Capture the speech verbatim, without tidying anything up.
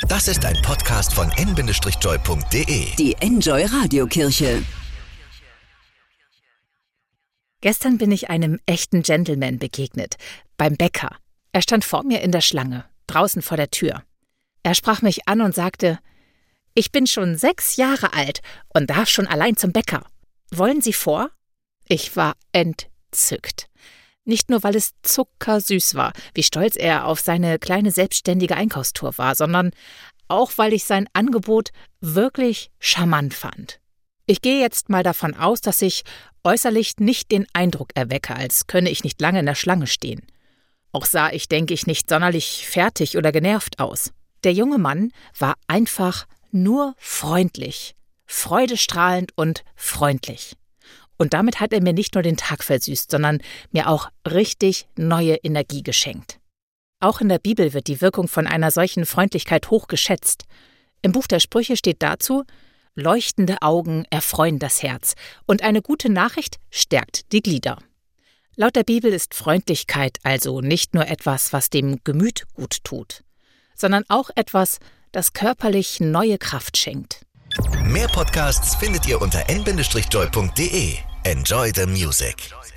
Das ist ein Podcast von en Bindestrich-joy punkt de. Die Enjoy Radiokirche. Gestern bin ich einem echten Gentleman begegnet, beim Bäcker. Er stand vor mir in der Schlange, draußen vor der Tür. Er sprach mich an und sagte: Ich bin schon sechs Jahre alt und darf schon allein zum Bäcker. Wollen Sie vor? Ich war entzückt. Nicht nur, weil es zuckersüß war, wie stolz er auf seine kleine selbstständige Einkaufstour war, sondern auch, weil ich sein Angebot wirklich charmant fand. Ich gehe jetzt mal davon aus, dass ich äußerlich nicht den Eindruck erwecke, als könne ich nicht lange in der Schlange stehen. Auch sah ich, denke ich, nicht sonderlich fertig oder genervt aus. Der junge Mann war einfach nur freundlich, freudestrahlend und freundlich. Und damit hat er mir nicht nur den Tag versüßt, sondern mir auch richtig neue Energie geschenkt. Auch in der Bibel wird die Wirkung von einer solchen Freundlichkeit hoch geschätzt. Im Buch der Sprüche steht dazu: Leuchtende Augen erfreuen das Herz und eine gute Nachricht stärkt die Glieder. Laut der Bibel ist Freundlichkeit also nicht nur etwas, was dem Gemüt gut tut, sondern auch etwas, das körperlich neue Kraft schenkt. Mehr Podcasts findet ihr unter en Bindestrich-joy punkt de. Enjoy the music.